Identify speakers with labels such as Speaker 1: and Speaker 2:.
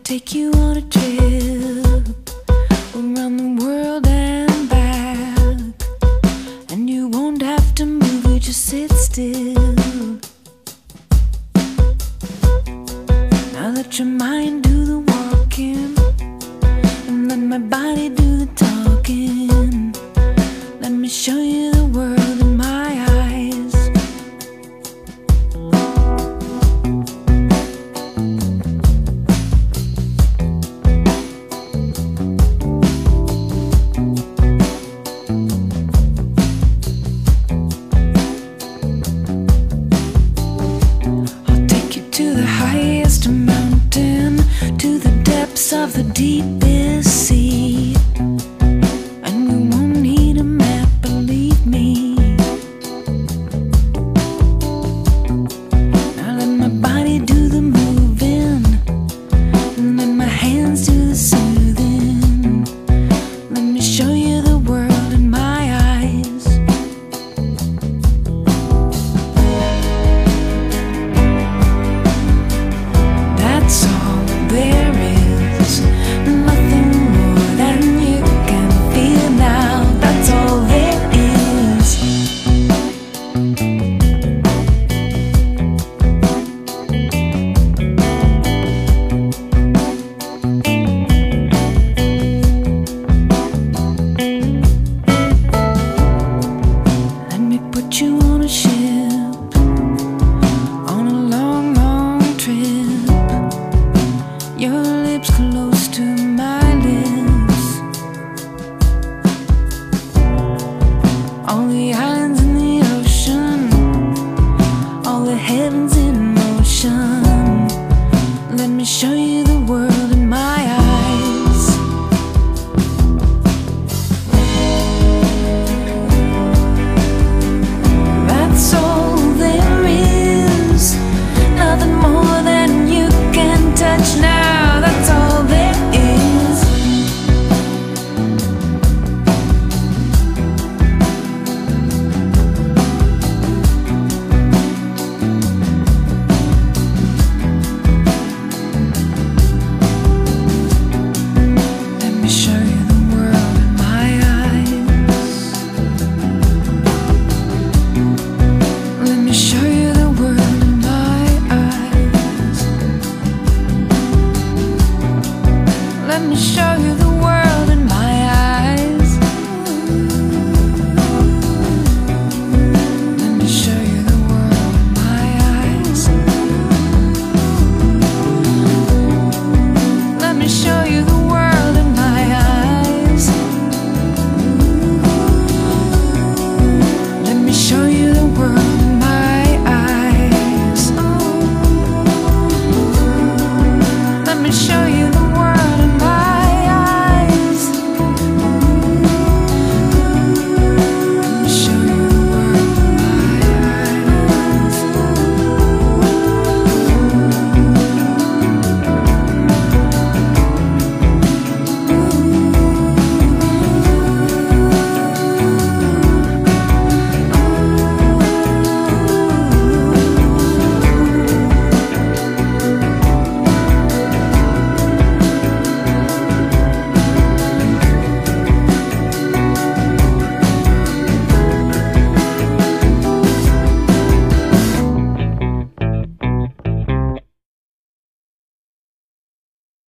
Speaker 1: take you on a trip around the world and back, and you won't have to move, you just sit still. Now let your mind do the walking, and let my body do the talking. Let me show you the world in my eyes. To the highest mountain, to the depths of the deepest sea, and we won't need a map, believe me. Now let my body do the moving, and let my hands do the soothing. Let me show you the world in my eyes. That's all there is, nothing more than you can feel now. That's all there is. Let me put you on a ship, on a long, long trip. Your lips close to my lips, all the islands in the ocean, all the heavens in motion. Let me show you the world in my eyes. That's all there is, nothing more than you can touch now. That's all there is. Let me show you the world in my eyes. Let me show you the world in my eyes. Let me show you the world in my eyes. Let me show you the world in my eyes. Let me show you the world in my eyes. Let me show you the world in my eyes. Let me show you